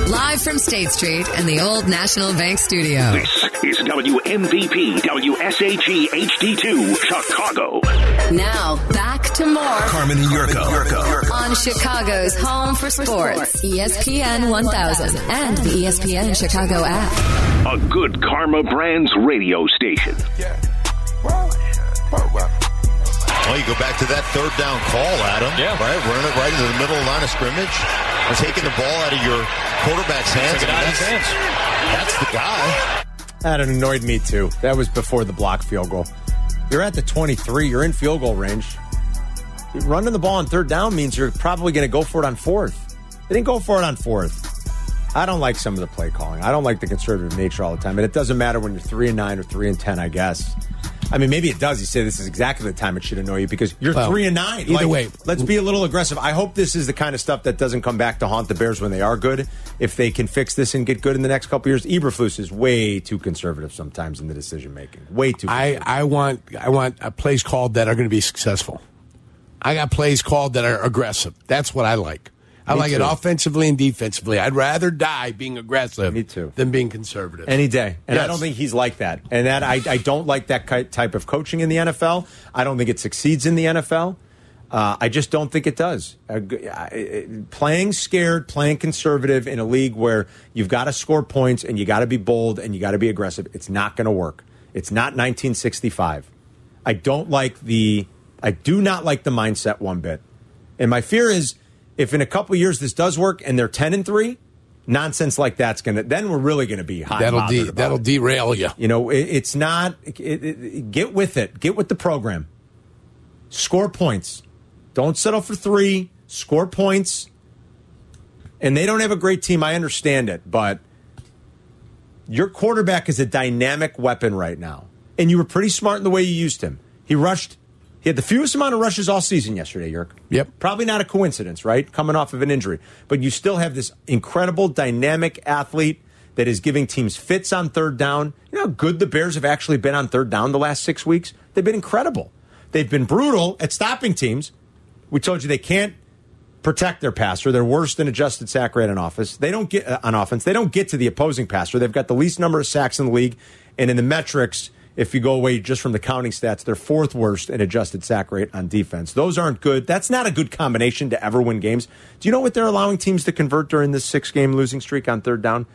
Live from State Street and the Old National Bank Studio. This is WMVP WSHE HD2 Chicago. Now, back to more Carmen and Yurko. on Chicago's home for sports, ESPN 1000 and the ESPN Chicago app. A good Karma Brands radio station. Well, you go back to that third down call, Adam. Yeah. Right? Running it right into the middle of the line of scrimmage. And taking the ball out of your quarterback's hands. That's the guy. That annoyed me, too. That was before the block field goal. You're at the 23. You're in field goal range. Running the ball on third down means you're probably going to go for it on fourth. They didn't go for it on fourth. I don't like some of the play calling. I don't like the conservative nature all the time. And it doesn't matter when you're 3-9 or 3-10, I guess. I mean, maybe it does. You say this is exactly the time it should annoy you because you're 3-9. Either way. Let's be a little aggressive. I hope this is the kind of stuff that doesn't come back to haunt the Bears when they are good. If they can fix this and get good in the next couple years. Eberflus is way too conservative sometimes in the decision making. Way too conservative. I want plays called that are going to be successful. I got plays called that are aggressive. That's what I like. I like it offensively and defensively. I'd rather die being aggressive than being conservative. Any day. And I don't think he's like that. And that I don't like that type of coaching in the NFL. I don't think it succeeds in the NFL. I just don't think it does. Playing scared, playing conservative in a league where you've got to score points and you got to be bold and you got to be aggressive, it's not going to work. It's not 1965. I do not like the mindset one bit. And my fear is, if in a couple of years this does work and they're 10-3, nonsense like that's then we're really going to be hot. That'll derail you. You know, it's not. Get with it. Get with the program. Score points. Don't settle for 3. Score points. And they don't have a great team. I understand it, but your quarterback is a dynamic weapon right now, and you were pretty smart in the way you used him. He had the fewest amount of rushes all season yesterday, Yerk. Yep. Probably not a coincidence, right? Coming off of an injury. But you still have this incredible, dynamic athlete that is giving teams fits on third down. You know how good the Bears have actually been on third down the last 6 weeks? They've been incredible. They've been brutal at stopping teams. We told you they can't protect their passer. They're worse than adjusted sack rate on offense. They don't get to the opposing passer. They've got the least number of sacks in the league. And in the metrics, if you go away just from the counting stats, they're 4th worst in adjusted sack rate on defense. Those aren't good. That's not a good combination to ever win games. Do you know what they're allowing teams to convert during this 6-game losing streak on third down?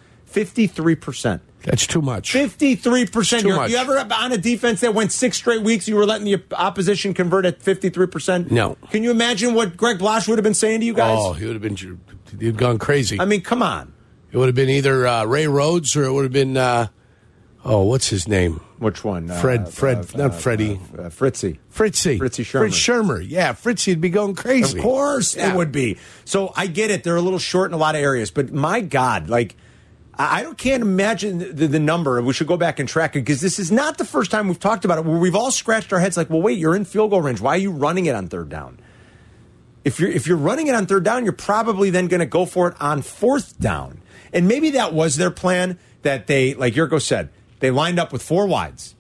53%. That's too much. 53%. Too much. You ever on a defense that went 6 straight weeks, you were letting the opposition convert at 53%? No. Can you imagine what Greg Blasch would have been saying to you guys? Oh, he'd gone crazy. I mean, come on. It would have been either Ray Rhodes or it would have been, what's his name? Which one? Not Freddie. Fritzy. Fritzy Shermer. Fritz Shermer. Yeah, Fritzy'd be going crazy. Of course it would be. So I get it. They're a little short in a lot of areas. But my God, can't imagine the number. We should go back and track it because this is not the first time we've talked about it where we've all scratched our heads like, well, wait, you're in field goal range. Why are you running it on third down? If you're running it on third down, you're probably then going to go for it on fourth down. And maybe that was their plan that they, like Yurko said, they lined up with 4 wides.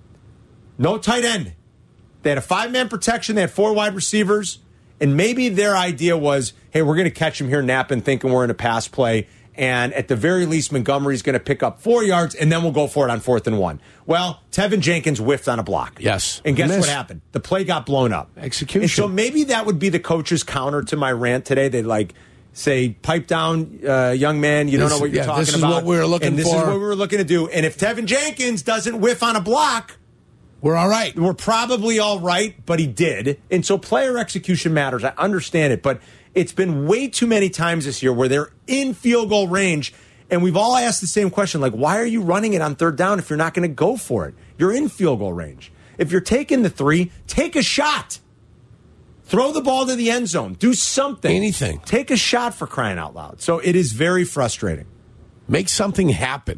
No tight end. They had a 5-man protection. They had 4 wide receivers. And maybe their idea was, hey, we're going to catch him here napping, thinking we're in a pass play. And at the very least, Montgomery's going to pick up 4 yards, and then we'll go for it on 4th and 1. Well, Tevin Jenkins whiffed on a block. Yes. And guess what happened? The play got blown up. Execution. And so maybe that would be the coach's counter to my rant today. They'd say, pipe down, young man, you don't know what you're talking about. This is what we were looking for. And this is what we were looking to do. And if Tevin Jenkins doesn't whiff on a block, we're all right. We're probably all right, but he did. And so player execution matters. I understand it. But it's been way too many times this year where they're in field goal range, and we've all asked the same question, why are you running it on third down if you're not going to go for it? You're in field goal range. If you're taking the 3, take a shot. Throw the ball to the end zone. Do something. Anything. Take a shot, for crying out loud. So it is very frustrating. Make something happen.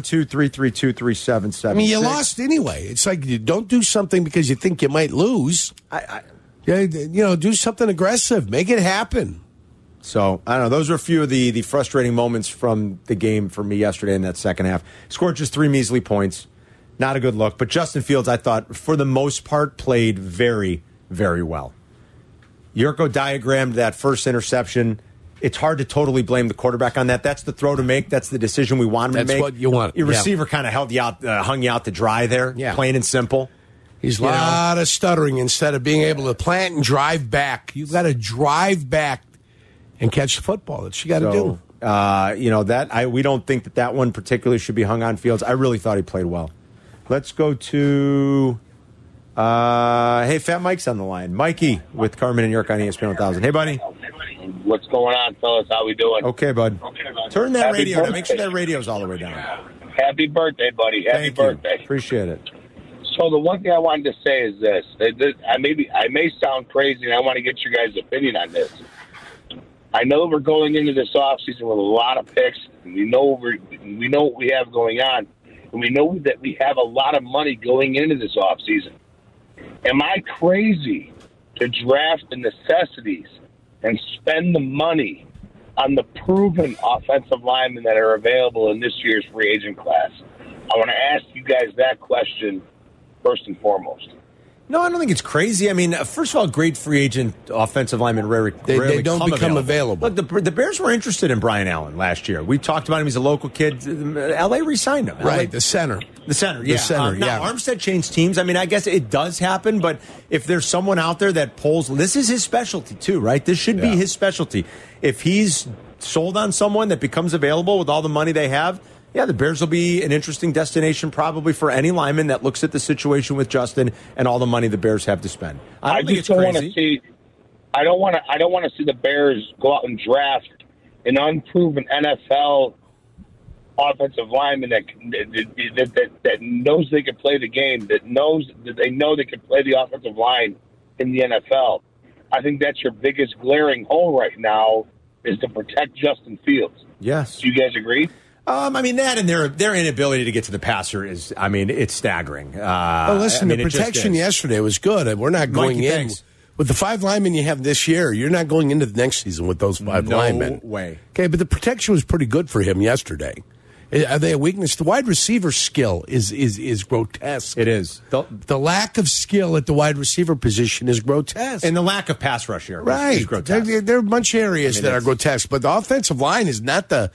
312-332-3776. I mean, you lost anyway. It's like you don't do something because you think you might lose. Do something aggressive. Make it happen. So, I don't know. Those are a few of the frustrating moments from the game for me yesterday in that second half. Scored just 3 measly points. Not a good look. But Justin Fields, I thought, for the most part, played very, very well. Yurko diagrammed that first interception. it's hard to totally blame the quarterback on that. That's the throw to make. That's the decision we want him to make. That's what you want. Your receiver kind of hung you out to dry there, plain and simple. He's a lot of stuttering instead of being able to plant and drive back. You've got to drive back and catch the football. That's what you got to do. We don't think that one particularly should be hung on Fields. I really thought he played well. Let's go to, hey, Fat Mike's on the line. Mikey with Carmen and York on ESPN 1000. Hey, buddy. What's going on, fellas? How we doing? Okay, bud. Turn that radio down. Make sure that radio's all the way down. Happy birthday, buddy. Happy birthday. Appreciate it. So the one thing I wanted to say is this. I may sound crazy, and I want to get your guys' opinion on this. I know we're going into this offseason with a lot of picks, and we know what we have going on, and we know that we have a lot of money going into this offseason. Am I crazy to draft the necessities and spend the money on the proven offensive linemen that are available in this year's free agent class? I want to ask you guys that question first and foremost. No, I don't think it's crazy. I mean, first of all, great free agent offensive linemen rarely they don't become available. Look, the Bears were interested in Brian Allen last year. We talked about him. He's a local kid. L.A. re-signed him. Right, the center. The center, yeah. Now, Armstead changed teams. I mean, I guess it does happen, but if there's someone out there that pulls, this is his specialty too, right? This should be his specialty. If he's sold on someone that becomes available with all the money they have, the Bears will be an interesting destination probably for any lineman that looks at the situation with Justin and all the money the Bears have to spend. I don't want to see the Bears go out and draft an unproven NFL offensive lineman that knows they can play the game, that they know they can play the offensive line in the NFL. I think that's your biggest glaring hole right now is to protect Justin Fields. Yes. Do you guys agree? I mean, that and their inability to get to the passer is, I mean, it's staggering. The protection yesterday was good. We're not going in. With the 5 linemen you have this year, you're not going into the next season with those 5 linemen. No way. Okay, but the protection was pretty good for him yesterday. Are they a weakness? The wide receiver skill is grotesque. It is. The lack of skill at the wide receiver position is grotesque. And the lack of pass rush here is grotesque. There are a bunch of areas that are grotesque, but the offensive line is not the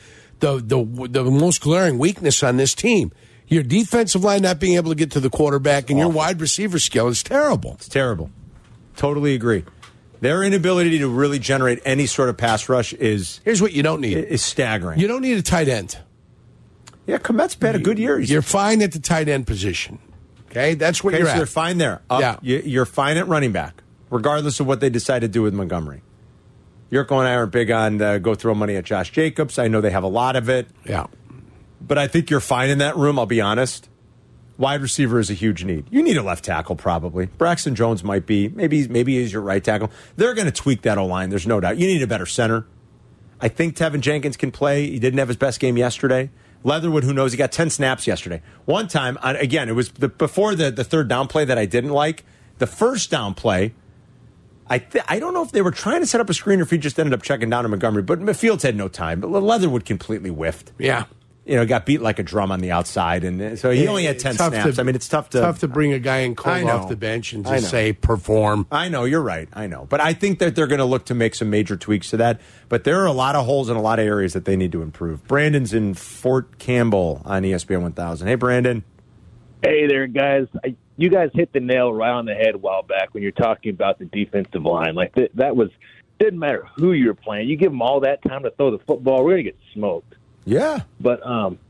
most glaring weakness on this team. Your defensive line not being able to get to the quarterback and your wide receiver skill is terrible. It's terrible. Totally agree. Their inability to really generate any sort of pass rush is... Here's what you don't need. Is staggering. You don't need a tight end. Yeah, Komet's had a good year. You're fine at the tight end position. Okay? That's where you're at. You're fine there. You're fine at running back, regardless of what they decide to do with Montgomery. Yurko and I aren't big on go throw money at Josh Jacobs. I know they have a lot of it. Yeah. But I think you're fine in that room, I'll be honest. Wide receiver is a huge need. You need a left tackle, probably. Braxton Jones might be. Maybe he's your right tackle. They're going to tweak that O-line, there's no doubt. You need a better center. I think Tevin Jenkins can play. He didn't have his best game yesterday. Leatherwood, who knows? He got 10 snaps yesterday. One time, again, it was before the third down play that I didn't like. The first down play, I don't know if they were trying to set up a screen or if he just ended up checking down to Montgomery, but Fields had no time. But Leatherwood completely whiffed. Yeah. Got beat like a drum on the outside, and so he only had 10 snaps. It's tough to bring a guy in cold off the bench and just say perform. I know, you're right. I know. But I think that they're going to look to make some major tweaks to that. But there are a lot of holes in a lot of areas that they need to improve. Brandon's in Fort Campbell on ESPN 1000. Hey, Brandon. Hey there, guys. You guys hit the nail right on the head a while back when you're talking about the defensive line. Like that didn't matter who you're playing. You give them all that time to throw the football, we're going to get smoked. Yeah. But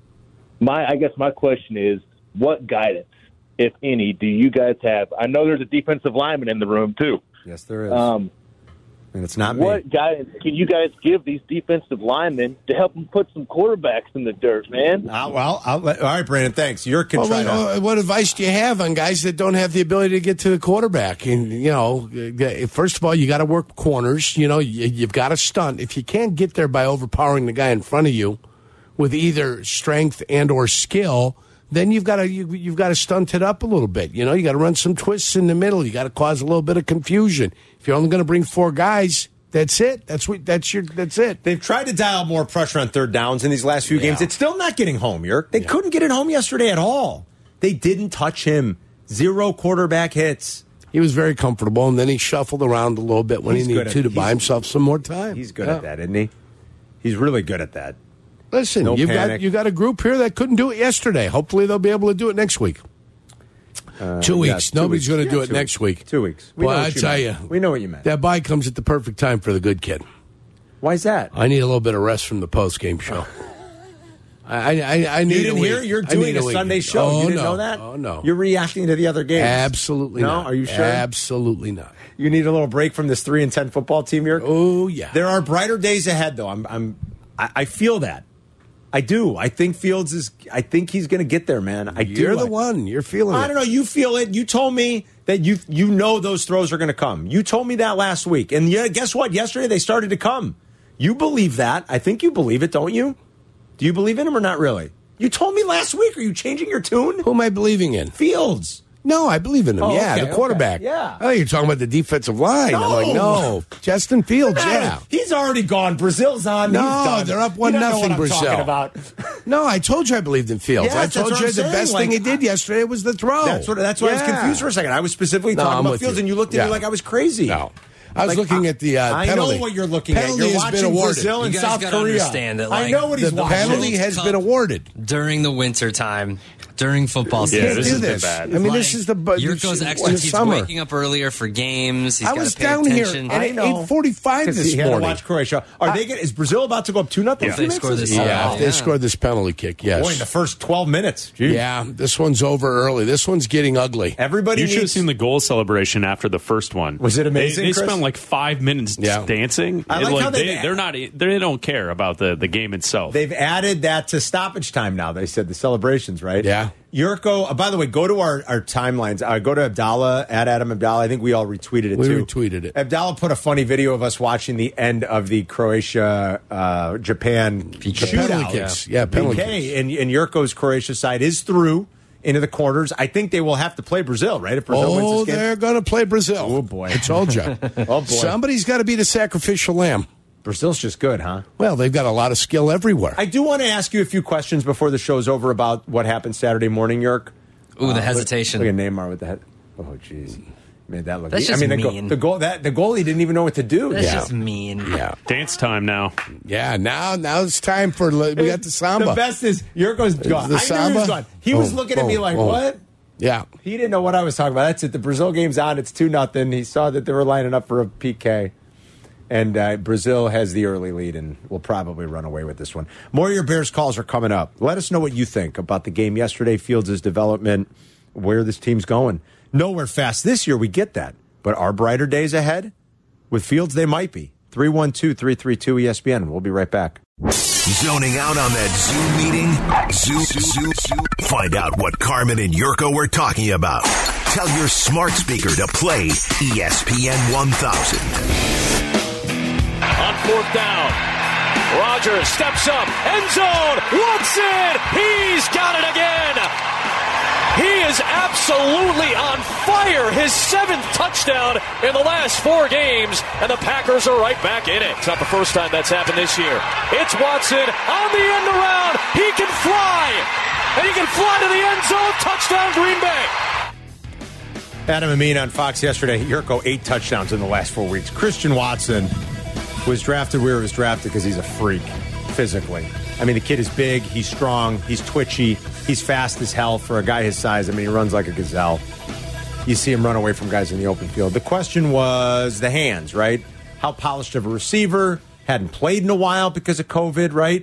I guess my question is, what guidance, if any, do you guys have? I know there's a defensive lineman in the room, too. Yes, there is. And it's not me. What guidance can you guys give these defensive linemen to help them put some quarterbacks in the dirt, man? All right, Brandon, thanks. What advice do you have on guys that don't have the ability to get to the quarterback? And, first of all, you got to work corners. You've got to stunt. If you can't get there by overpowering the guy in front of you with either strength and or skill, then you've got to stunt it up a little bit. You got to run some twists in the middle. You got to cause a little bit of confusion. If you're only going to bring 4 guys, that's it. That's it. They've tried to dial more pressure on third downs in these last few games. It's still not getting home, Yerk. They couldn't get it home yesterday at all. They didn't touch him. 0 quarterback hits. He was very comfortable, and then he shuffled around a little bit when he needed to buy himself some more time. He's good at that, isn't he? He's really good at that. Listen, No you panic. got a group here that couldn't do it yesterday. Hopefully they'll be able to do it next week. 2 weeks. Nobody's going to do it next week. 2 weeks. Well, I tell you, we know what you meant. that bye comes at the perfect time for the good kid. Why is that? I need a little bit of rest from the post-game show. I need You didn't a week. hear? You're I need doing a week. Sunday show. Oh, You didn't no. know that? Oh, no. You're reacting to the other games. Absolutely No? not. Are you sure? Absolutely not. You need a little break from this 3-10 football team here? Oh, yeah. There are brighter days ahead, though. I feel that. I do. I think I think he's going to get there, man. You're the one. You're feeling it. I don't know. You feel it. You told me that you know those throws are going to come. You told me that last week. And yeah, guess what? Yesterday they started to come. You believe that. I think you believe it, don't you? Do you believe in him or not really? You told me last week. Are you changing your tune? Who am I believing in? Fields. No, I believe in him. Oh, yeah, okay, the quarterback. okay, yeah. I think you're talking about the defensive line. I'm like, no. Justin Fields, yeah. He's already gone. Brazil's on. No, He's done. they're up You don't know 1-0 what I'm Brazil. talking about. No, I told you I believed in Fields. Yes, I that's told what you I'm the saying. best thing he did yesterday was the throw. That's why I was confused for a second. I was specifically No, talking I'm about with Fields, you. and you looked at Yeah. me like I was crazy. No. I was looking at the penalty. I know what you're looking penalty at. You're has been watching awarded. Brazil and You guys South gotta Korea. understand that, I know what he's The watching. penalty has been awarded. During the winter time, during football You season. can't do this. I mean, this is the Yurko's in extra. the He's summer. waking up earlier for games. He's I gotta was pay down here attention. at 8:45 this he had morning. to watch Croatia. Is Brazil about to go up 2-0? If they score this, Yeah, if they scored this penalty kick, yes. Boy, in the first 12 minutes. Jeez. Yeah, this one's over early. This one's getting ugly. Everybody You should have needs- seen the goal celebration after the first one. Was it amazing, They Chris? spent like 5 minutes dancing. I like how they don't care about the game itself. They've added that to stoppage time now. They said the celebrations, right? Yeah. Yurko, by the way, go to our timelines. Go to Abdallah, at Adam Abdallah. I think we all retweeted it, We too. retweeted it. Abdallah put a funny video of us watching the end of the Croatia-Japan shootout. Penalty kicks. Yeah, penalty PK, and Yurko's Croatia side is through into the quarters. I think they will have to play Brazil, right? If Brazil wins this game. They're going to play Brazil. Oh, boy. I told you. Oh, boy. Somebody's got to be the sacrificial lamb. Brazil's just good, huh? Well, they've got a lot of skill everywhere. I do want to ask you a few questions before the show's over about what happened Saturday morning, Yerk. Ooh, the hesitation. Look at Neymar with the head. Oh, jeez. Made that look. That's just mean. The goalie didn't even know what to do. That's just mean. Yeah. Dance time now. Yeah, now it's time for we got the samba. The best is Yurko's gone. The I knew he samba? was gone. He was looking at me like, what? Yeah. He didn't know what I was talking about. That's it. The Brazil game's on. It's 2-0. He saw that they were lining up for a PK. And Brazil has the early lead and will probably run away with this one. More of your Bears calls are coming up. Let us know what you think about the game yesterday, Fields' development, where this team's going. Nowhere fast this year, we get that. But are brighter days ahead? With Fields, they might be. 312-332-ESPN. We'll be right back. Zoning out on that Zoom meeting? Zoom. Find out what Carmen and Yurko were talking about. Tell your smart speaker to play ESPN 1000. On fourth down, Rodgers steps up, end zone, Watson, he's got it again. He is absolutely on fire. His 7th touchdown in the last 4 games, and the Packers are right back in it. It's not the first time that's happened this year. It's Watson on the end around. He can fly, and he can fly to the end zone. Touchdown, Green Bay. Adam Amin on Fox yesterday. Yurko, 8 touchdowns in the last 4 weeks. Christian Watson was drafted where he was drafted because he's a freak physically. I mean, the kid is big, he's strong, he's twitchy, he's fast as hell for a guy his size. I mean, he runs like a gazelle. You see him run away from guys in the open field. The question was the hands, right? How polished of a receiver, hadn't played in a while because of COVID, right?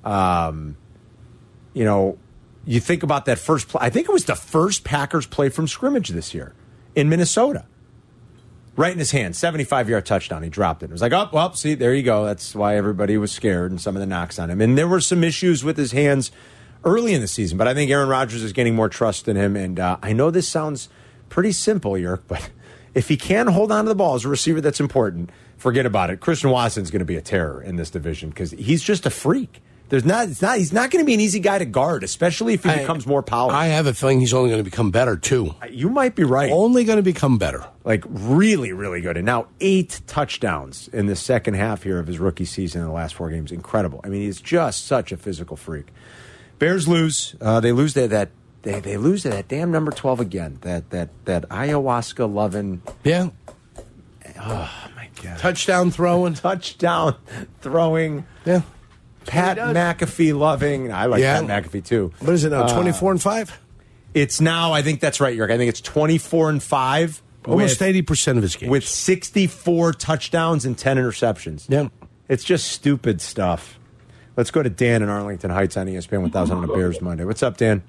You think about that first play. I think it was the first Packers play from scrimmage this year in Minnesota. Right in his hand, 75-yard touchdown. He dropped it. It was like, see, there you go. That's why everybody was scared and some of the knocks on him. And there were some issues with his hands early in the season, but I think Aaron Rodgers is getting more trust in him. And I know this sounds pretty simple, Yerk, but if he can hold on to the ball as a receiver, that's important. Forget about it. Christian Watson's going to be a terror in this division because he's just a freak. He's not going to be an easy guy to guard, especially if he becomes more powerful. I have a feeling he's only going to become better, too. You might be right. Only going to become better. Like, really, really good. And now 8 touchdowns in the second half here of his rookie season in the last 4 games. Incredible. I mean, he's just such a physical freak. Bears lose. They lose to that. They lose to that damn number 12 again. That ayahuasca loving. Yeah. Oh my God. Touchdown throwing. Touchdown throwing. Yeah. Pat McAfee loving. I like Pat McAfee too. What is it now? 24-5. It's now. I think that's right, York. I think it's 24-5. Almost 80% of his games with 64 touchdowns and 10 interceptions. Yeah, it's just stupid stuff. Let's go to Dan in Arlington Heights on ESPN 1000 on a Bears Monday. What's up, Dan?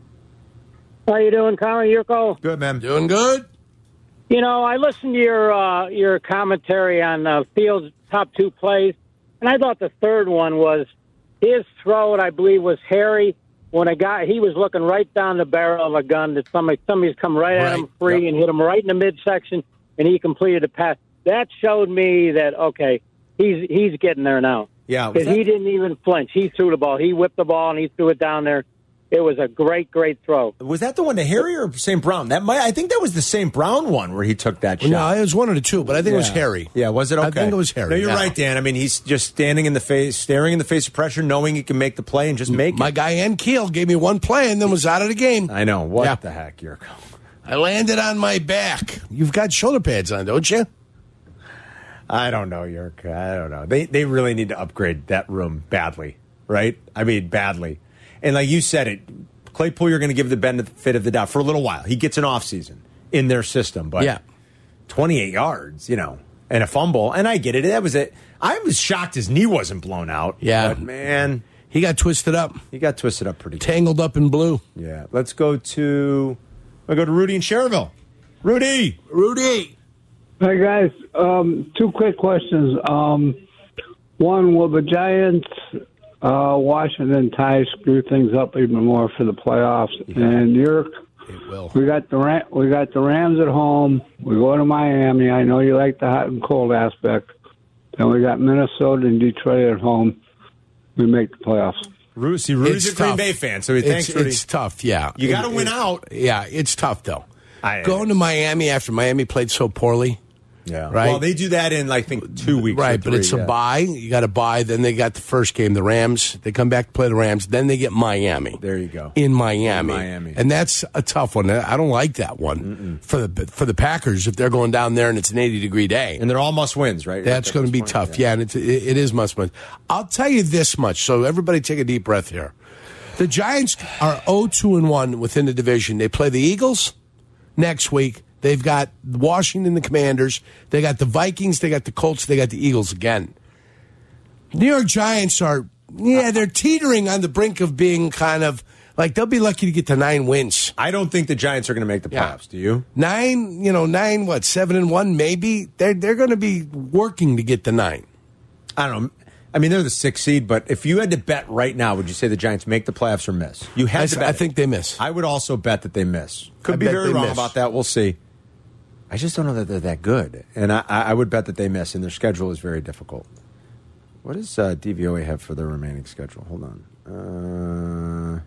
How you doing, Colin? Yurko? Good, man. Doing good. You know, I listened to your commentary on Fields' top 2 plays, and I thought the third one was his throw, I believe, was Harry. When he was looking right down the barrel of a gun that somebody's come right at him free and hit him right in the midsection, and he completed a pass. That showed me that, okay, he's getting there now. Yeah. Because he didn't even flinch. He threw the ball. He whipped the ball, and he threw it down there. It was a great, great throw. Was that the one to Harry or St. Brown? I think that was the St. Brown one where he took that shot. No, it was one of the two, but I think it was Harry. Yeah, was it okay? I think it was Harry. No, you're right, Dan. I mean, he's just staring in the face of pressure, knowing he can make the play and just make it. My guy, N. Keel, gave me one play and then was out of the game. I know. What the heck, Yurko? I landed on my back. You've got shoulder pads on, don't you? I don't know, Yurko. I don't know. They really need to upgrade that room badly, right? I mean, badly. And like you said it, Claypool, you're going to give the benefit of the doubt for a little while. He gets an offseason in their system, but 28 yards, and a fumble. And I get it. That was it. I was shocked his knee wasn't blown out. Yeah. But, man. He got twisted up. He got twisted up pretty good. Tangled up in blue. Yeah. Let's go to Rudy in Cherville. Rudy. Hi, guys. 2 quick questions. One, will the Giants Washington tie screw things up even more for the playoffs? Yeah. And we got the Rams at home. We go to Miami. I know you like the hot and cold aspect. Then we got Minnesota and Detroit at home. We make the playoffs. Rudy's a Green Bay fan, so thanks, Rudy. It's tough, yeah. You got to win out. Yeah, it's tough, though. Going to Miami after Miami played so poorly. Yeah. Right. Well, they do that in, I think, 2 weeks. Right, but it's a bye. You got to bye. Then they got the first game, the Rams. They come back to play the Rams. Then they get Miami. There you go. In Miami. And that's a tough one. I don't like that one for the Packers if they're going down there and it's an 80-degree day. And they're all must-wins, right? That's going to be tough. Yeah, and it is must-wins. I'll tell you this much, so everybody take a deep breath here. The Giants are 0-2-1 within the division. They play the Eagles next week. They've got Washington, the Commanders. They got the Vikings. They got the Colts. They got the Eagles again. New York Giants they're teetering on the brink of being kind of like they'll be lucky to get to 9 wins. I don't think the Giants are going to make the playoffs. Do you? 9, 7-1 maybe. They're going to be working to get to 9. I don't know. I mean, they're the 6th seed, but if you had to bet right now, would you say the Giants make the playoffs or miss? You had to bet. I think they miss. I would also bet that they miss. Could be very wrong about that. We'll see. I just don't know that they're that good. And I would bet that they miss, and their schedule is very difficult. What does DVOA have for their remaining schedule? Hold on.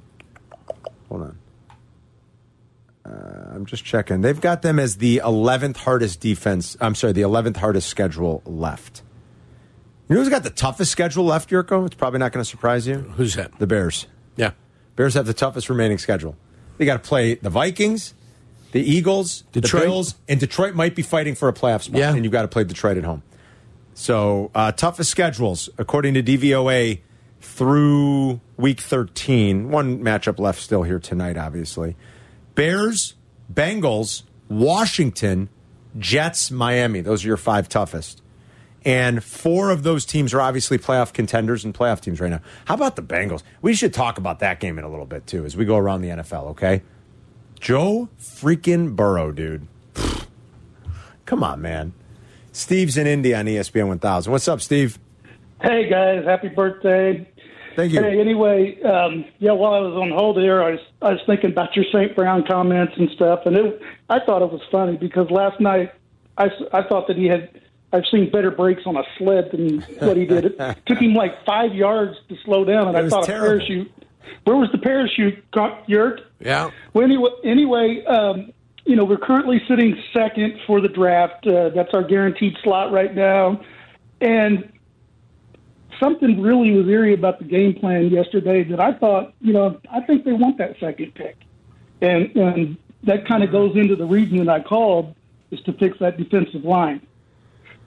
I'm just checking. They've got them as the 11th hardest defense. I'm sorry, the 11th hardest schedule left. You know who's got the toughest schedule left, Yurko? It's probably not going to surprise you. Who's that? The Bears. Yeah. Bears have the toughest remaining schedule. They got to play the Vikings, the Eagles, Detroit. the Bills, and Detroit might be fighting for a playoff spot. Yeah. And you've got to play Detroit at home. So, toughest schedules, according to DVOA, through week 13. One matchup left still here tonight, obviously. Bears, Bengals, Washington, Jets, Miami. Those are your 5 toughest. And 4 of those teams are obviously playoff contenders and playoff teams right now. How about the Bengals? We should talk about that game in a little bit, too, as we go around the NFL, okay? Joe freaking Burrow, dude. Come on, man. Steve's in Indy on ESPN 1000. What's up, Steve? Hey, guys. Happy birthday. Thank you. Hey, anyway, while I was on hold here, I was thinking about your St. Brown comments and stuff, and I thought it was funny because last night I thought that I've seen better brakes on a sled than what he did. It took him like 5 yards to slow down, and I thought a parachute. Where was the parachute, Yurt? Yeah. Well, anyway, we're currently sitting second for the draft. That's our guaranteed slot right now. And something really was eerie about the game plan yesterday that I thought, I think they want that second pick. And that kind of goes into the reason that I called is to fix that defensive line.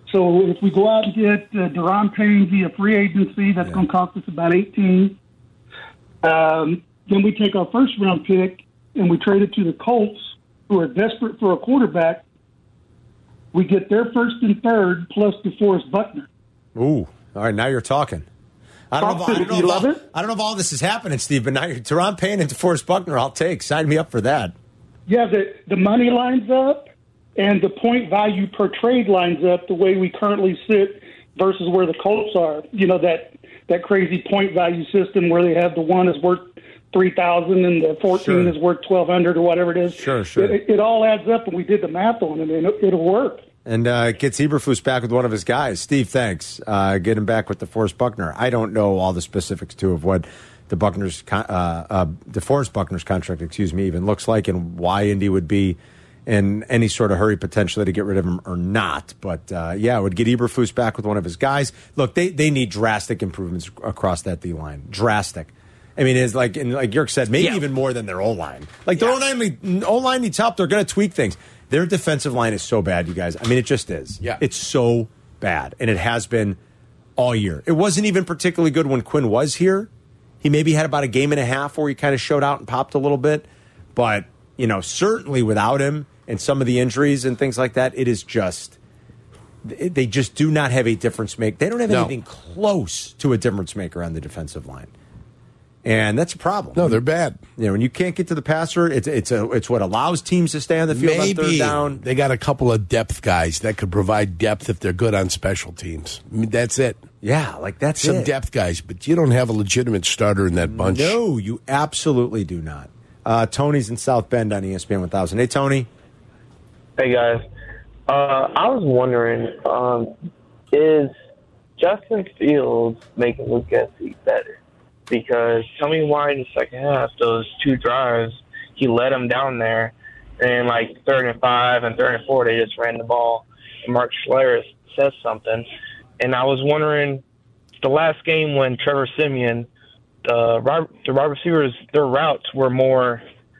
So if we go out and get Deron Payne via free agency, that's going to cost us about $18. Then we take our first-round pick and we trade it to the Colts, who are desperate for a quarterback. We get their first and third plus DeForest Buckner. Ooh, all right, now you're talking. I don't know if all this is happening, Steve, but now you're Deron Payne and DeForest Buckner, I'll take. Sign me up for that. Yeah, the money lines up and the point value per trade lines up the way we currently sit versus where the Colts are. You know, that crazy point value system where they have the one is worth $3,000 and the 14 is worth $1,200 or whatever it is. Sure. It all adds up, and we did the math on it, and it'll work. And gets Eberflus back with one of his guys. Steve, thanks. Get him back with DeForest Buckner. I don't know all the specifics, too, of what DeForest Buckner's contract, even looks like and why Indy would be in any sort of hurry potentially to get rid of him or not. But, it would get Eberflus back with one of his guys. Look, they need drastic improvements across that D-line. Drastic. I mean, it's like Yerk said, maybe even more than their O-line. Like, their O-line needs help. They're going to tweak things. Their defensive line is so bad, you guys. I mean, it just is. Yeah. It's so bad, and it has been all year. It wasn't even particularly good when Quinn was here. He maybe had about a game and a half where he kind of showed out and popped a little bit. But, certainly without him and some of the injuries and things like that, it is just – they just do not have a difference maker. They don't have anything close to a difference maker on the defensive line. And that's a problem. No, they're bad. When you can't get to the passer, it's what allows teams to stay on the field on third down. They got a couple of depth guys that could provide depth if they're good on special teams. I mean, that's it. Yeah, that's some depth guys, but you don't have a legitimate starter in that bunch. No, you absolutely do not. Tony's in South Bend on ESPN 1000. Hey, Tony. Hey, guys. I was wondering, is Justin Fields making Luke Getsy better? Because tell me why in the second half, those two drives, he let them down there, and 3rd and 5 and 3rd and 4, they just ran the ball. And Mark Schlereth says something. And I was wondering, the last game when Trevor Siemian, the wide receivers, their routes were more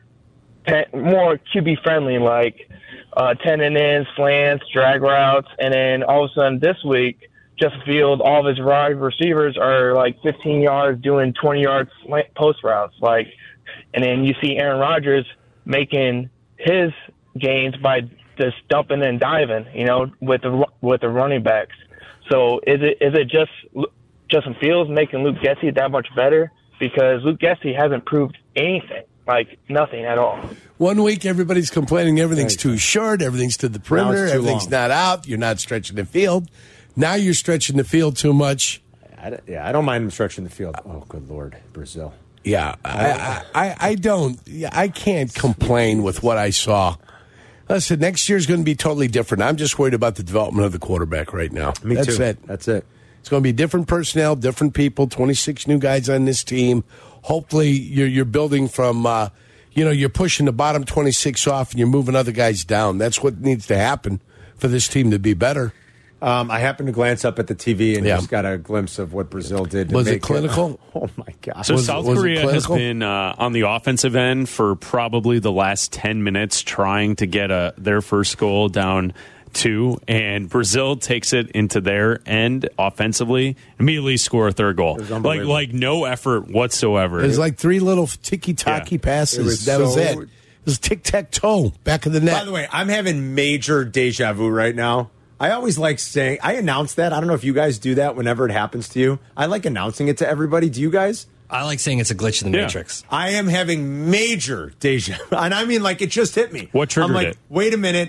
QB friendly, 10 and in, slants, drag routes, and then all of a sudden this week, Justin Field, all of his wide receivers are 15 yards doing 20-yard post routes. And then you see Aaron Rodgers making his gains by just dumping and diving, with the running backs. So is it just Justin Fields making Luke Getsy that much better? Because Luke Getsy hasn't proved anything, nothing at all. 1 week, everybody's complaining everything's too short, everything's to the perimeter, everything's not out, you're not stretching the field. Now you're stretching the field too much. I don't mind him stretching the field. Oh, good Lord, Brazil. Yeah, I don't. I can't complain with what I saw. Listen, next year's going to be totally different. I'm just worried about the development of the quarterback right now. Me too. That's it. It's going to be different personnel, different people, 26 new guys on this team. Hopefully you're building from, you're pushing the bottom 26 off and you're moving other guys down. That's what needs to happen for this team to be better. I happened to glance up at the TV and just got a glimpse of what Brazil did. Was it clinical? Oh, my God. So South Korea has been on the offensive end for probably the last 10 minutes trying to get their first goal down 2, and Brazil takes it into their end offensively, immediately score a third goal. Like no effort whatsoever. It was 3 little ticky-tacky passes. That was it. It was tic-tac-toe back of the net. By the way, I'm having major deja vu right now. I always like saying, I announce that. I don't know if you guys do that whenever it happens to you. I like announcing it to everybody. Do you guys? I like saying it's a glitch in the Matrix. I am having major deja vu. And I mean, it just hit me. What triggered it? Wait a minute.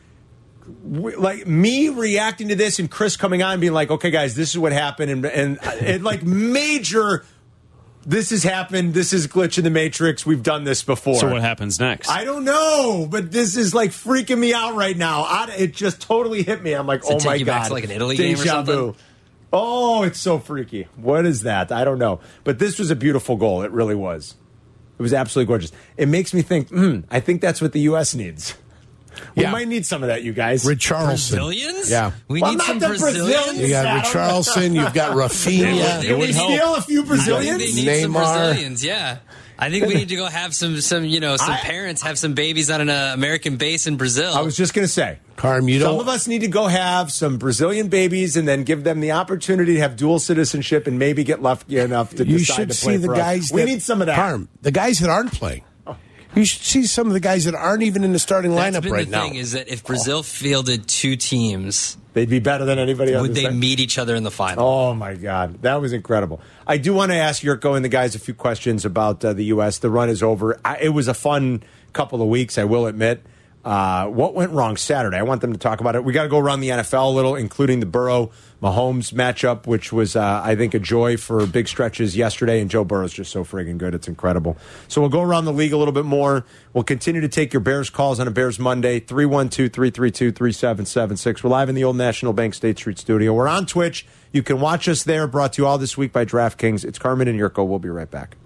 Me reacting to this and Chris coming on and being like, okay, guys, this is what happened. And major... This has happened. This is glitch in the Matrix. We've done this before. So what happens next? I don't know, but this is freaking me out right now. It just totally hit me. I'm like, oh my God. Back to an Italy game or something? Oh, it's so freaky. What is that? I don't know. But this was a beautiful goal. It really was. It was absolutely gorgeous. It makes me think, I think that's what the U.S. needs. We might need some of that, you guys. Richarlison. Brazilians? Yeah. We need some Brazilians. You got Richarlison. You've got Rafinha. Can we steal a few Brazilians? They need some Brazilians, yeah. I think we need to go have some parents have some babies on an American base in Brazil. I was just going to say, Carm, some of us need to go have some Brazilian babies and then give them the opportunity to have dual citizenship and maybe get lucky enough to decide to play for us. We need some of that. Carm, the guys that aren't playing. You should see some of the guys that aren't even in the starting lineup right now. The thing is that if Brazil fielded two teams, they'd be better than anybody else. Would they meet each other in the final? Oh, my God. That was incredible. I do want to ask Yurko and the guys a few questions about the U.S. The run is over. It was a fun couple of weeks, I will admit. What went wrong Saturday? I want them to talk about it. We got to go around the NFL a little, including the Burrow-Mahomes matchup, which was, I think, a joy for big stretches yesterday. And Joe Burrow's just so friggin' good. It's incredible. So we'll go around the league a little bit more. We'll continue to take your Bears calls on a Bears Monday, 312-332-3776. We're live in the old National Bank State Street studio. We're on Twitch. You can watch us there. Brought to you all this week by DraftKings. It's Carmen and Yurko. We'll be right back.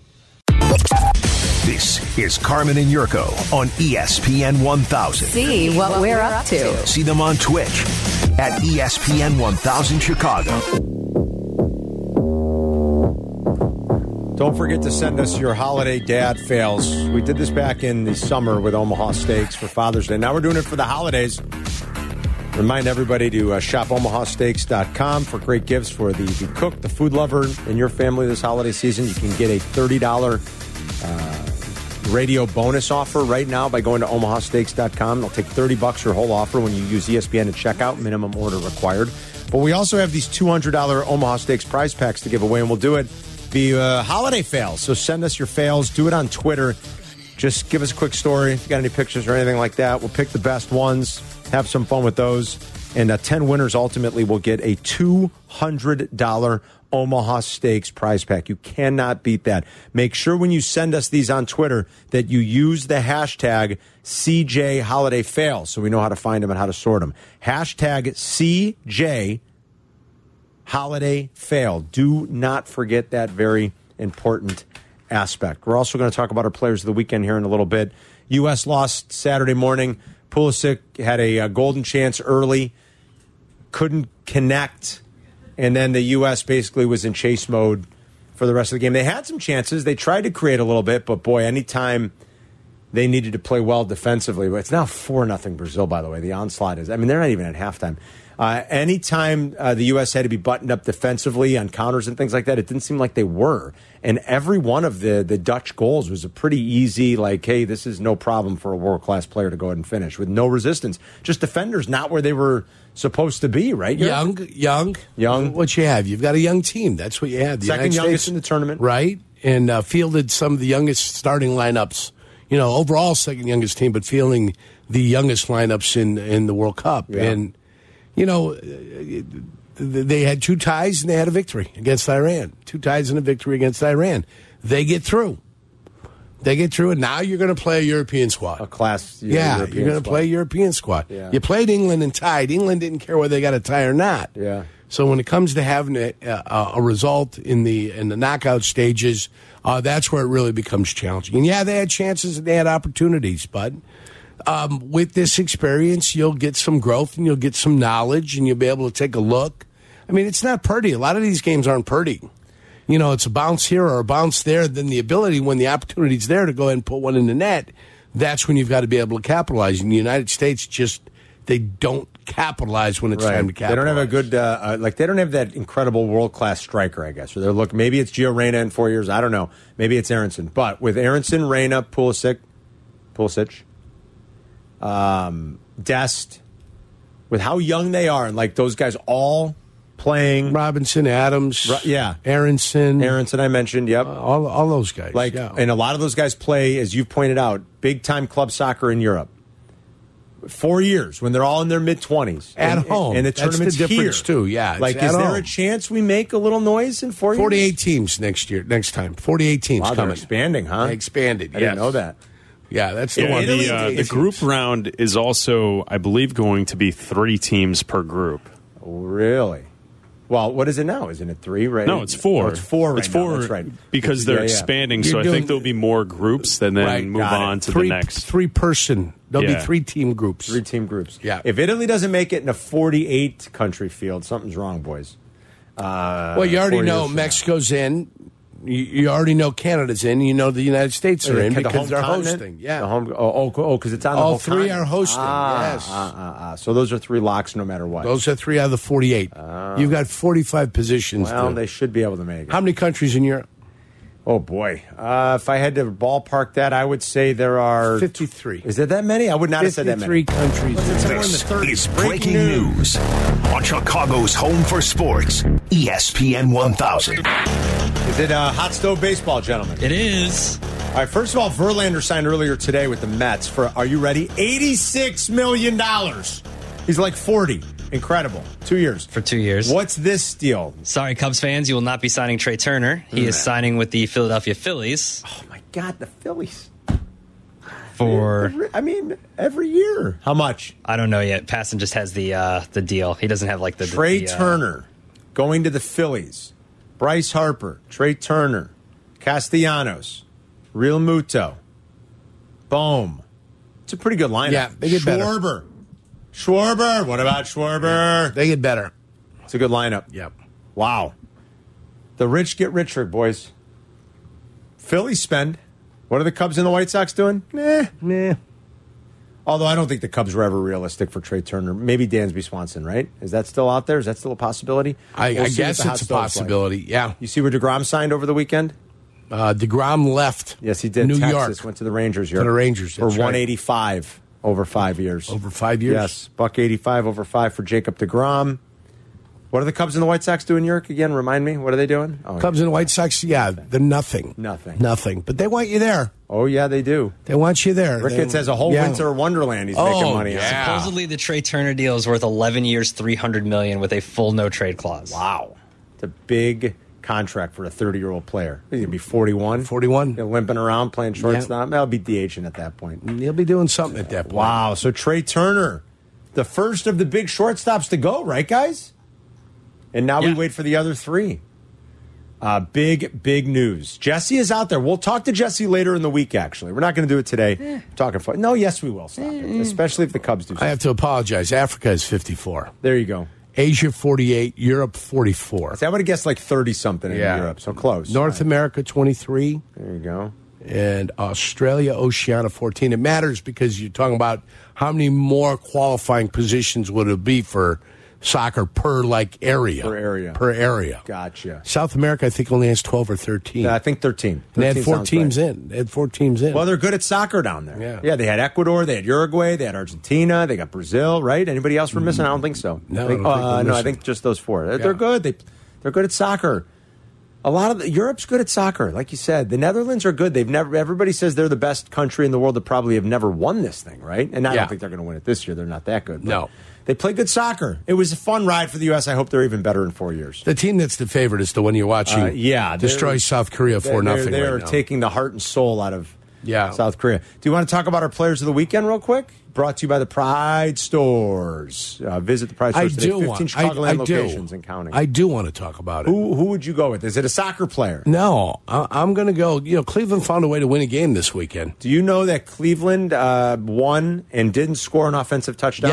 This is Carmen and Yurko on ESPN 1000. See what we're up to. See them on Twitch at ESPN 1000 Chicago. Don't forget to send us your holiday dad fails. We did this back in the summer with Omaha Steaks for Father's Day. Now we're doing it for the holidays. Remind everybody to shop omahasteaks.com for great gifts for the cook, the food lover in your family this holiday season. You can get a $30 radio bonus offer right now by going to omahasteaks.com. They'll take $30 your whole offer when you use ESPN at checkout, minimum order required. But we also have these $200 Omaha Steaks prize packs to give away, and we'll do it via holiday fails. So send us your fails. Do it on Twitter. Just give us a quick story. If you got any pictures or anything like that, we'll pick the best ones, have some fun with those. And 10 winners ultimately will get a $200 Omaha Steaks prize pack. You cannot beat that. Make sure when you send us these on Twitter that you use the hashtag CJ Holiday Fail so we know how to find them and how to sort them. Hashtag CJ Holiday Fail. Do not forget that very important aspect. We're also going to talk about our players of the weekend here in a little bit. U.S. lost Saturday morning. Pulisic had a golden chance early, couldn't connect, and then the U.S. basically was in chase mode for the rest of the game. They had some chances. They tried to create a little bit, but boy, anytime they needed to play well defensively, but it's now 4-0 Brazil, by the way. The onslaught is, they're not even at halftime. Anytime the U.S. had to be buttoned up defensively on counters and things like that, it didn't seem like they were. And every one of the Dutch goals was a pretty easy, like, hey, this is no problem for a world-class player to go ahead and finish with no resistance. Just defenders not where they were supposed to be, right? Young. What you have? You've got a young team. That's what you have. The Second youngest in the tournament. Right. And fielded some of the youngest starting lineups. Overall second youngest team, but fielding the youngest lineups in the World Cup. Yeah. And they had 2 ties and they had a victory against Iran. 2 ties and a victory against Iran. They get through. And now you're going to play a European squad. A class. You're going to play a European squad. Yeah. You played England and tied. England didn't care whether they got a tie or not. Yeah. So when it comes to having a result in the knockout stages, that's where it really becomes challenging. And yeah, they had chances and they had opportunities, but with this experience, you'll get some growth and you'll get some knowledge and you'll be able to take a look. It's not pretty. A lot of these games aren't pretty. It's a bounce here or a bounce there. Then the ability, when the opportunity's there to go ahead and put one in the net, that's when you've got to be able to capitalize. In the United States, they don't capitalize when it's time to capitalize. They don't have a good, they don't have that incredible world-class striker, I guess. Or maybe it's Gio Reyna in 4 years. I don't know. Maybe it's Aronson. But with Aronson, Reyna, Pulisic, Dest, with how young they are, and those guys all playing. Robinson, Adams, Aronson, I mentioned. Yep, all those guys. And a lot of those guys play, as you've pointed out, big-time club soccer in Europe. 4 years when they're all in their mid-20s at home, and the tournament's the difference here too. Yeah, is there a chance we make a little noise in 4 years? 48 teams next time. 48 teams coming. They're expanding, huh? Expanded. I didn't know that. Yeah, that's the one. The group round is also, I believe, going to be 3 teams per group. Really? Well, what is it now? Isn't it 3, right? No, it's 4. Oh, it's 4 right It's now. 4 That's right. because they're expanding, so I think there'll be more groups and then move on to the next. 3-person. There'll be 3-team groups. 3-team groups. Yeah. If Italy doesn't make it in a 48-country field, something's wrong, boys. Well, you already know Mexico's in. You already know Canada's in. You know the United States are in because they're hosting. Yeah. Because it's on the All whole 3 continent. are hosting. Yes. So those are 3 locks no matter what. Those are 3 out of the 48. You've got 45 positions. Well, they should be able to make it. How many countries in Europe? Oh, boy. If I had to ballpark that, I would say there are 53. Is there that many? I would not have said that many. 53 countries. This is breaking news on Chicago's home for sports, ESPN 1000. Is it hot stove baseball, gentlemen? It is. All right, first of all, Verlander signed earlier today with the Mets for, are you ready? $86 million. He's like 40. Incredible. 2 years. For 2 years. What's this deal? Sorry, Cubs fans, you will not be signing Trey Turner. He is signing with the Philadelphia Phillies. Oh, my God, the Phillies. For every year. How much? I don't know yet. Passan just has the deal. He doesn't have like the Trey Turner going to the Phillies. Bryce Harper, Trey Turner, Castellanos, Real Muto, Bohm. It's a pretty good lineup. Yeah, they get better. Schwarber. What about Schwarber? They get better. It's a good lineup. Yep. Wow. The rich get richer, boys. Phillies spend. What are the Cubs and the White Sox doing? Nah. Although I don't think the Cubs were ever realistic for Trey Turner. Maybe Dansby Swanson, right? Is that still out there? Is that still a possibility? I guess it's a possibility, yeah. You see where DeGrom signed over the weekend? DeGrom left. Yes, he did. New Texas, York. went to the Rangers. To the Rangers, for that's right. $185 over 5 years. Over 5 years? Yes, $185 over 5 for Jacob DeGrom. What are the Cubs and the White Sox doing, Yerk? Again, remind me. What are they doing? Cubs and the White Sox, they're nothing. Nothing. But they want you there. Oh, yeah, they do. They want you there. Ricketts has a whole winter wonderland he's making money on. Supposedly, the Trey Turner deal is worth 11 years, $300 million with a full no-trade clause. Wow. It's a big contract for a 30-year-old player. He's going to be 41. 41. Limping around, playing shortstop. I'll be DHing at that point. He'll be doing something at that point. Wow. So Trey Turner, the first of the big shortstops to go, right, guys? And now we wait for the other 3. Big news. Jesse is out there. We'll talk to Jesse later in the week, actually. We're not going to do it today. Talking fun. No, yes, we will. Stop it. Especially if the Cubs do something. I have to apologize. Africa is 54. There you go. Asia, 48. Europe, 44. See, I would have guessed like 30-something in Europe. So close. North America, 23. There you go. And Australia, Oceania, 14. It matters because you're talking about how many more qualifying positions would it be for soccer per area. Per area. Gotcha. South America, I think, only has 12 or 13. I think 13. They had 4 teams in. Well, they're good at soccer down there. Yeah, they had Ecuador, they had Uruguay, they had Argentina, they got Brazil, right? Anybody else we're missing? I don't think so. I think just those 4. They're good. They're good at soccer. A lot of Europe's good at soccer, like you said. The Netherlands are good. Everybody says they're the best country in the world that probably have never won this thing, right? And I don't think they're going to win it this year. They're not that good. No. They play good soccer. It was a fun ride for the U.S. I hope they're even better in 4 years. The team that's the favorite is the one you're watching. Destroy South Korea 4-0. They're taking the heart and soul out of South Korea. Do you want to talk about our players of the weekend real quick? Brought to you by the Pride Stores. Visit the Pride Stores today. 15 Chicagoland locations and counting. I do want to talk about it. Who would you go with? Is it a soccer player? No, I'm going to go. Cleveland found a way to win a game this weekend. Do you know that Cleveland won and didn't score an offensive touchdown?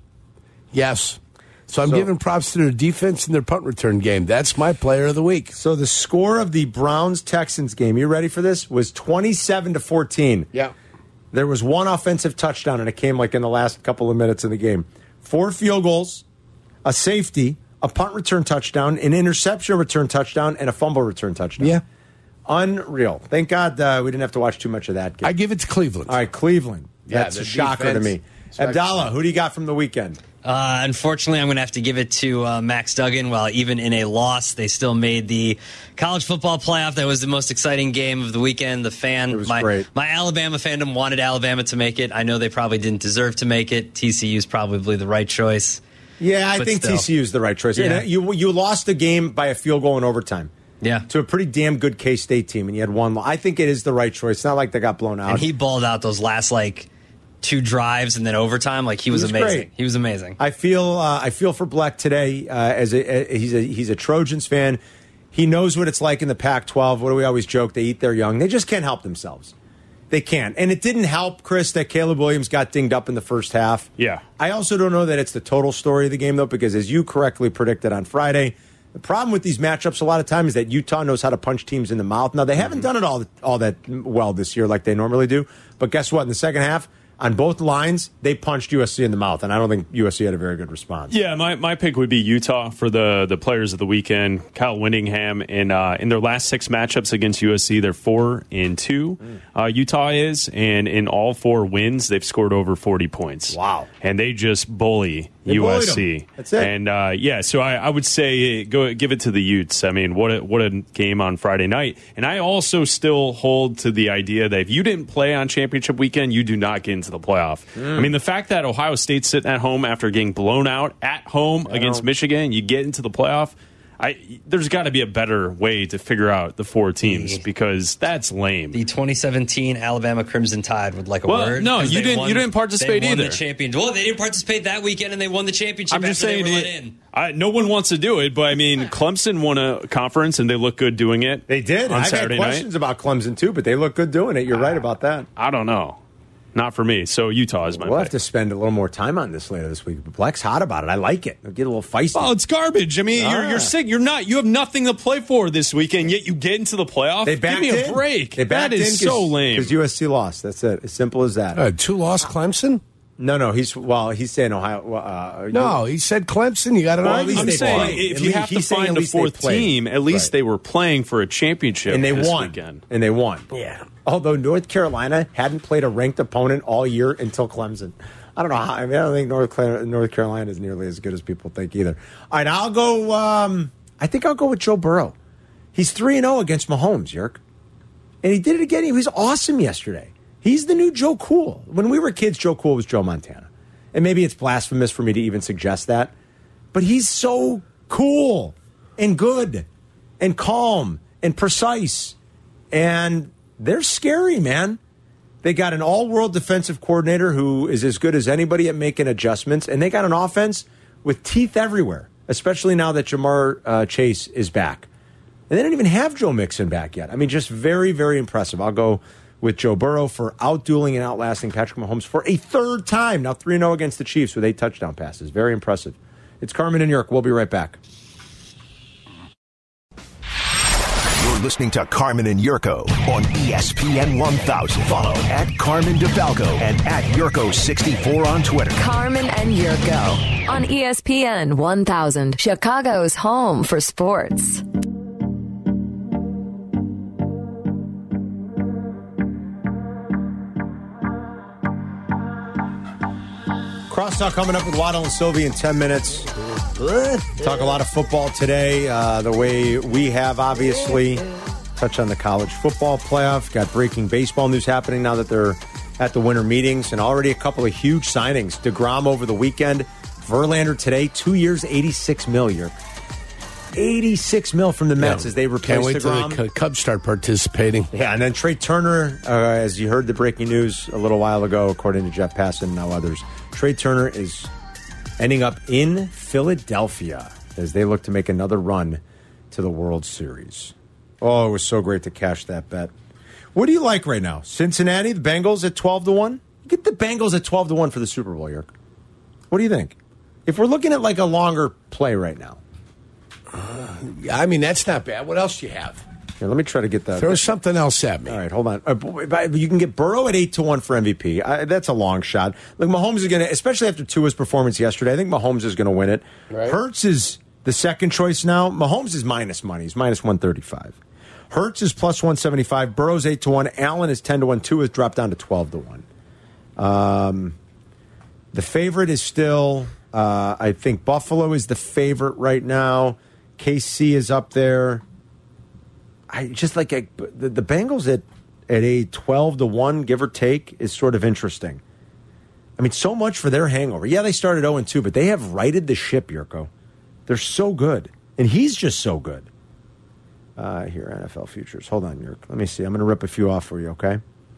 Yes. So I'm giving props to their defense and their punt return game. That's my player of the week. So the score of the Browns-Texans game, you ready for this, was 27-14. Yeah. There was 1 offensive touchdown, and it came like in the last couple of minutes of the game. 4 field goals, a safety, a punt return touchdown, an interception return touchdown, and a fumble return touchdown. Yeah. Unreal. Thank God we didn't have to watch too much of that game. I give it to Cleveland. All right, Cleveland. That's a shocker to me. Abdallah, who do you got from the weekend? Unfortunately, I'm going to have to give it to Max Duggan. While even in a loss, they still made the college football playoff. That was the most exciting game of the weekend. It was great. My Alabama fandom wanted Alabama to make it. I know they probably didn't deserve to make it. TCU's probably the right choice. Yeah, I think TCU's the right choice. Yeah. You lost the game by a field goal in overtime. Yeah. To a pretty damn good K-State team, and you had one. I think it is the right choice. It's not like they got blown out. And he balled out those last, 2 drives and then overtime. Like he was amazing. Great. He was amazing. I feel for Bleck today. He's a Trojans fan. He knows what it's like in the Pac-12. What do we always joke? They eat their young. They just can't help themselves. They can't. And it didn't help, Chris, that Caleb Williams got dinged up in the first half. Yeah. I also don't know that it's the total story of the game, though, because as you correctly predicted on Friday, the problem with these matchups a lot of time is that Utah knows how to punch teams in the mouth. Now, they haven't done it all that well this year like they normally do. But guess what? In the second half, on both lines, they punched USC in the mouth, and I don't think USC had a very good response. Yeah, my pick would be Utah for the players of the weekend. Kyle Whittingham, in their last 6 matchups against USC, they're 4-2. Utah is, and in all 4 wins, they've scored over 40 points. Wow. And they just bully USC. That's it. And so I would say give it to the Utes. I mean, what a game on Friday night. And I also still hold to the idea that if you didn't play on championship weekend, you do not get into the playoff. I mean, the fact that Ohio State's sitting at home after getting blown out at home against Michigan, you get into the playoff. There's got to be a better way to figure out the 4 teams because that's lame. The 2017 Alabama Crimson Tide would like a word. No, you didn't participate they won either. The championship. Well, they didn't participate that weekend, and they won the championship. I'm just saying, they were let in. No one wants to do it, but I mean, Clemson won a conference and they look good doing it. They did. On I've Saturday had questions night. about Clemson too, but they look good doing it. You're right about that. I don't know. Not for me. So Utah is my We'll pick. have to spend a little more time on this later this week. But Bleck's hot about it. I like it. It'll get a little feisty. Oh, it's garbage. I mean, you're sick. You have nothing to play for this weekend, yet you get into the playoff. They backed Give me a in. break. They backed that is in so lame. Because USC lost. That's it. As simple as that. 2 lost Clemson? No. He's saying Ohio. No, he said Clemson. You got an argument. I'm saying if you have to find a 4th team, at least they were playing for a championship, and they this won. Weekend. And they won. Yeah. Although North Carolina hadn't played a ranked opponent all year until Clemson. I don't know how. I mean, I don't think North Carolina is nearly as good as people think either. All right, I'll go. I think I'll go with Joe Burrow. He's 3-0 against Mahomes, Yerk, and he did it again. He was awesome yesterday. He's the new Joe Cool. When we were kids, Joe Cool was Joe Montana, and maybe it's blasphemous for me to even suggest that, but he's so cool and good and calm and precise, and they're scary, man. They got an all-world defensive coordinator who is as good as anybody at making adjustments, and they got an offense with teeth everywhere, especially now that Jamar Chase is back. And they don't even have Joe Mixon back yet. I mean, just very, very impressive. I'll go with Joe Burrow for outdueling and outlasting Patrick Mahomes for a 3rd time. Now 3-0 against the Chiefs with 8 touchdown passes. Very impressive. It's Carmen in New York. We'll be right back. You're listening to Carmen and Yurko on ESPN 1000. Follow at Carmen DeFalco and at Yurko64 on Twitter. Carmen and Yurko on ESPN 1000, Chicago's home for sports. Crosstalk coming up with Waddle and Sylvie in 10 minutes. Talk a lot of football today, the way we have, obviously. Touch on the college football playoff. Got breaking baseball news happening now that they're at the winter meetings, and already a couple of huge signings. DeGrom over the weekend. Verlander today, 2 years, $86 million. $86 million from the Mets as they replace Can't wait DeGrom. till the Cubs start participating. Yeah, and then Trey Turner, as you heard the breaking news a little while ago, according to Jeff Passan and now others, Trey Turner is ending up in Philadelphia as they look to make another run to the World Series. Oh, it was so great to cash that bet. What do you like right now? Cincinnati, the Bengals at 12-1? Get the Bengals at 12-1 for the Super Bowl, Yerk. What do you think? If we're looking at like a longer play right now. I mean, that's not bad. What else do you have? Here, let me try to get that. Throw something else at me. All right, hold on. You can get Burrow at 8-1 for MVP. That's a long shot. Look, Mahomes is going to, especially after Tua's performance yesterday, I think Mahomes is going to win it. Right. Hurts is the second choice now. Mahomes is minus money. He's minus 135. Hurts is plus 175. Burrow's 8-1. Allen is 10-1. Tua has dropped down to 12-1. The favorite is still, I think Buffalo is the favorite right now. KC is up there. I just like the Bengals at a 12-1, give or take, is sort of interesting. I mean, so much for their hangover. Yeah, they started 0-2, but they have righted the ship, Yurko. They're so good. And he's just so good. Here, NFL futures. Hold on, Yurko. Let me see. I'm going to rip a few off for you, okay?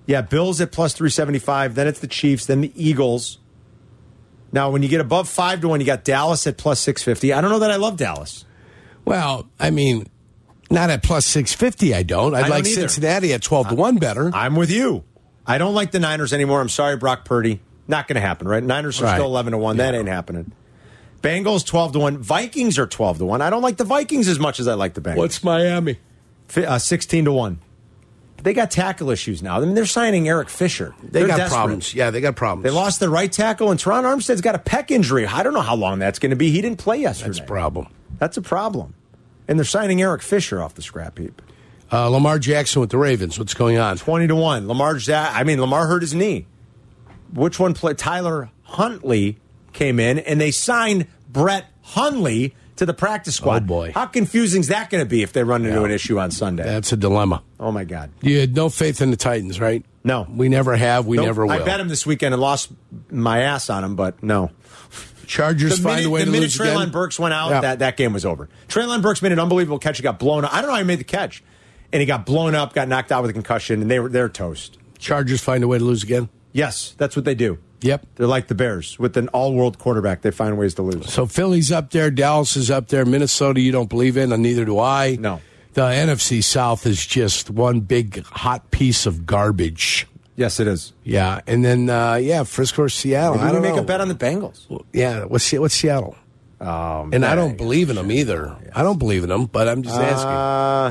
Yeah, Bills at plus 375. Then it's the Chiefs. Then the Eagles. Now, when you get above 5-1, you got Dallas at plus 650. I don't know that I love Dallas. Well, I mean, not at plus 650, I don't. I'd like Cincinnati at 12-1 better. I'm with you. I don't like the Niners anymore. I'm sorry, Brock Purdy. Not going to happen, right? Niners are still 11-1. That ain't happening. Bengals 12-1. Vikings are 12-1. I don't like the Vikings as much as I like the Bengals. What's Miami? 16-1. They got tackle issues now. I mean, they're signing Eric Fisher. They got desperate. problems. Yeah, they got problems. They lost their right tackle, and Teron Armstead's got a pec injury. I don't know how long that's going to be. He didn't play yesterday. That's a problem. That's a problem. And they're signing Eric Fisher off the scrap heap. Lamar Jackson with the Ravens. What's going on? 20-1. Lamar hurt his knee. Which one played? Tyler Huntley came in, and they signed Brett Hundley to the practice squad. Oh, boy. How confusing is that going to be if they run into an issue on Sunday? That's a dilemma. Oh, my God. You had no faith in the Titans, right? No. We never have. We never will. I bet him this weekend and lost my ass on him, but no. Chargers find a way to lose again. The minute Treylon Burks went out, that game was over. Treylon Burks made an unbelievable catch. He got blown up. I don't know how he made the catch. And he got blown up, got knocked out with a concussion, and they're toast. Chargers find a way to lose again? Yes, that's what they do. Yep. They're like the Bears. With an all-world quarterback, they find ways to lose. So Philly's up there, Dallas is up there, Minnesota you don't believe in, and neither do I. No. The NFC South is just one big hot piece of garbage. Yes, it is. Yeah, and then, Frisco or Seattle. Maybe we make a bet on the Bengals. Yeah, what's Seattle? And I don't believe in them either. Yes. I don't believe in them, but I'm just asking.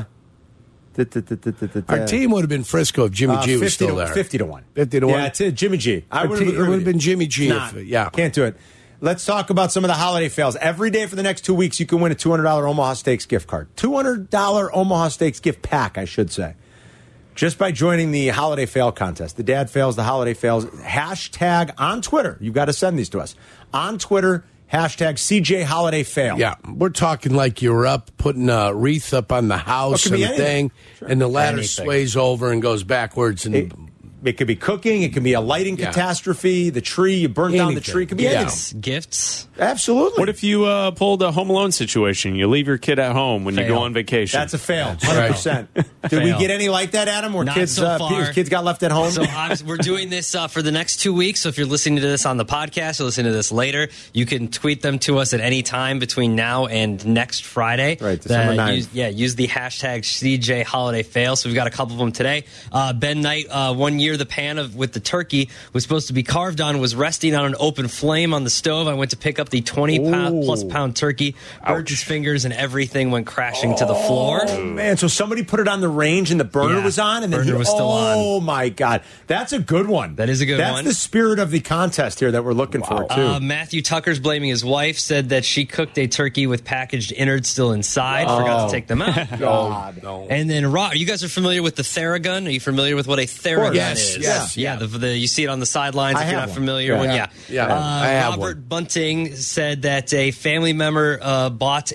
Our team would have been Frisco if Jimmy G was still there. 50-1. 50-1? Yeah, it's Jimmy G. It would have been Jimmy G. Can't do it. Let's talk about some of the holiday fails. Every day for the next 2 weeks, you can win a $200 Omaha Steaks gift card. $200 Omaha Steaks gift pack, I should say. Just by joining the holiday fail contest. The dad fails, the holiday fails. Hashtag on Twitter. You've got to send these to us. On Twitter, hashtag CJ Holiday Fail. Yeah, we're talking like you're up, putting a wreath up on the house and the thing, and the ladder sways over and goes backwards. And it could be cooking. It could be a lighting catastrophe. The tree, you burnt down the tree. It could be anything. Gifts. Absolutely. What if you pulled a Home Alone situation? You leave your kid at home when you go on vacation. That's a fail. 100%. Did we get any like that, Adam? Where Not kids, so far. Kids got left at home? So we're doing this for the next 2 weeks. So if you're listening to this on the podcast or listening to this later, you can tweet them to us at any time between now and next Friday. Right, December 9th. Use the hashtag CJ Holiday Fail. So we've got a couple of them today. Ben Knight, 1 year, the pan with the turkey was supposed to be carved on was resting on an open flame on the stove. I went to pick up the 20-plus pound turkey, burnt his fingers, and everything went crashing to the floor. Oh, man. So somebody put it on the range and the burner was on? And then burner was still on. Oh, my God. That's a good one. That is a good one. That's the spirit of the contest here that we're looking for, too. Matthew Tucker's blaming his wife, said that she cooked a turkey with packaged innards still inside, forgot to take them out. God. No. And then, you guys are familiar with the Theragun? Are you familiar with what a Theragun is? Yes. Yeah, you see it on the sidelines if you're not familiar. I have Robert one. Bunting said that a family member bought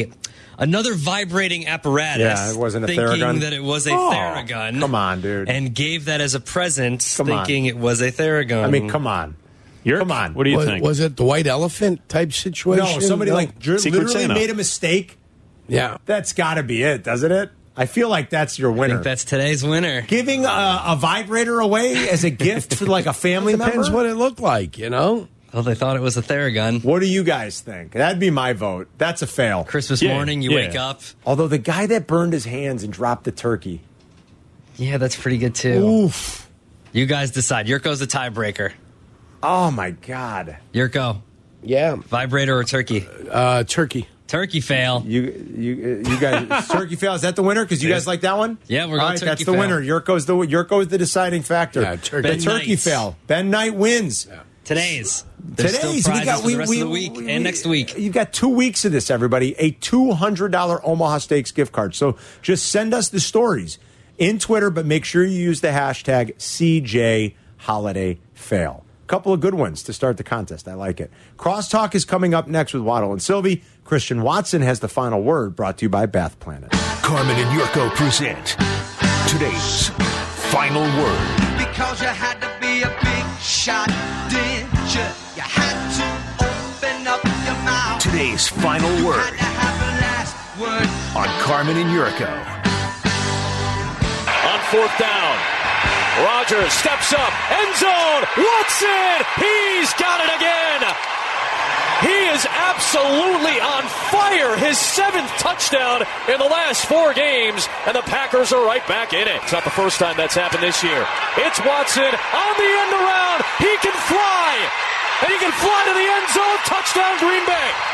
another vibrating apparatus. Yeah, it wasn't a thinking Theragun. that it was a Theragun. Come on, dude. And gave that as a present, thinking it was a Theragun. I mean, come on. Come on. What do you think? Was it the white elephant type situation? No, somebody literally made a mistake. Yeah. That's got to be it, doesn't it? I feel like that's your winner. I think that's today's winner. Giving a vibrator away as a gift for like a family member? Depends what it looked like, you know? Well, they thought it was a Theragun. What do you guys think? That'd be my vote. That's a fail. Christmas morning, you wake up. Although the guy that burned his hands and dropped the turkey. Yeah, that's pretty good, too. Oof. You guys decide. Yurko's the tiebreaker. Oh, my God. Yurko. Yeah. Vibrator or turkey? Turkey. Turkey fail. You guys, turkey fail. Is that the winner? Because you guys like that one? Yeah, we're going turkey. That's the fail. Winner. Yurko's the deciding factor. Yeah, turkey. The turkey fail. Ben Knight wins. Yeah. Today's. There's still prizes for the rest of the week and next week. You've got 2 weeks of this, everybody. A $200 Omaha Steaks gift card. So just send us the stories in Twitter, but make sure you use the hashtag CJ Holiday Fail. Couple of good ones to start the contest. I like it. Crosstalk is coming up next with Waddle and Sylvie. Christian Watson has the final word, brought to you by Bath Planet. Carmen and Yurko present today's final word. Because you had to be a big shot, didn't you? You had to open up your mouth. Today's final word. Had to have the last word. On Carmen and Yurko. On fourth down. Rodgers steps up, end zone, Watson, he's got it again. He is absolutely on fire. His 7th touchdown in the last 4 games, and the Packers are right back in it. It's not the first time that's happened this year. It's Watson on the end around. He can fly, and he can fly to the end zone. Touchdown, Green Bay.